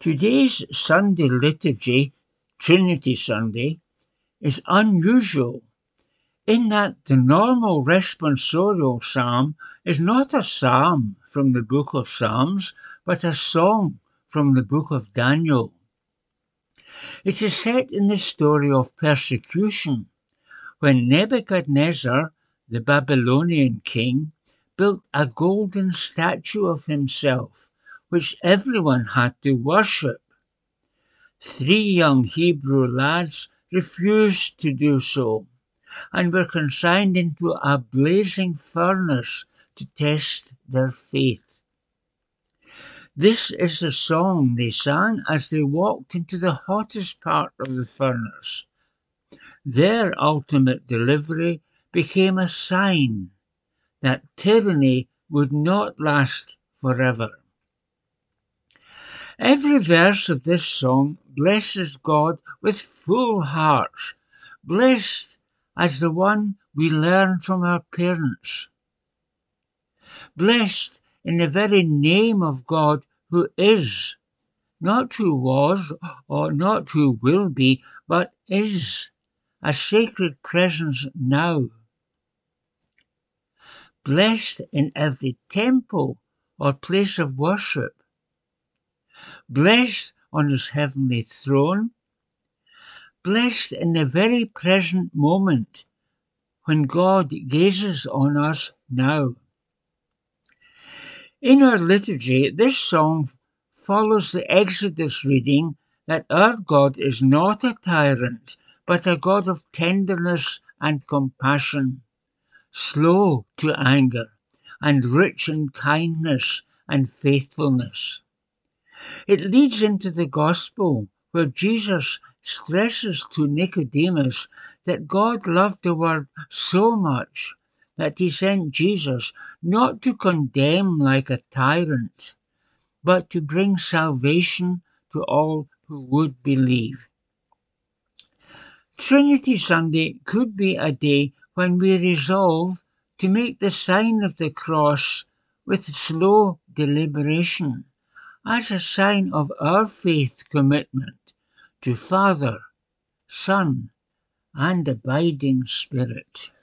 Today's Sunday liturgy, Trinity Sunday, is unusual in that the normal responsorial psalm is not a psalm from the book of Psalms, but a song from the book of Daniel. It is set in the story of persecution, when Nebuchadnezzar, the Babylonian king, built a golden statue of himself, which everyone had to worship. 3 young Hebrew lads refused to do so, and were consigned into a blazing furnace to test their faith. This is the song they sang as they walked into the hottest part of the furnace. Their ultimate delivery became a sign that tyranny would not last forever. Every verse of this song blesses God with full hearts, blessed as the one we learn from our parents. Blessed in the very name of God who is, not who was or not who will be, but is, a sacred presence now. Blessed in every temple or place of worship. Blessed on his heavenly throne. Blessed in the very present moment when God gazes on us now. In our liturgy, this song follows the Exodus reading that our God is not a tyrant, but a God of tenderness and compassion, slow to anger, and rich in kindness and faithfulness. It leads into the Gospel, where Jesus stresses to Nicodemus that God loved the world so much that he sent Jesus not to condemn like a tyrant, but to bring salvation to all who would believe. Trinity Sunday could be a day when we resolve to make the sign of the cross with slow deliberation, as a sign of our faith commitment to Father, Son, and abiding Spirit.